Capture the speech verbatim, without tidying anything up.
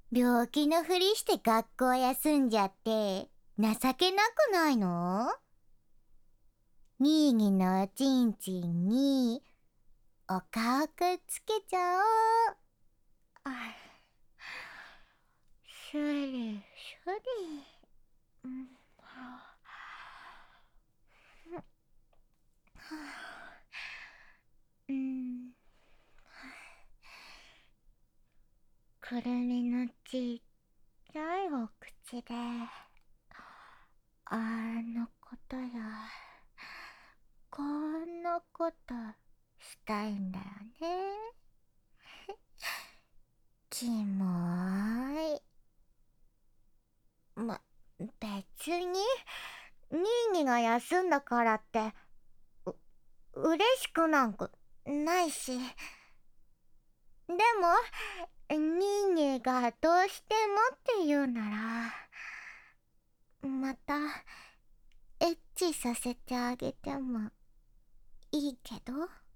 病気のふりして学校休んじゃって情けなくないの？ニーニのおちんちんにお顔くっつけちゃおう。あ、シュリシュリ、うん、はあ、うん、くるみのちっちゃいお口であのことやこんなことしたいんだよね。キモーい。ま、別にニーニが休んだからってう嬉しくなんかないし。でもニーニがどうしてもって言うならまたエッチさせてあげてもいいけど。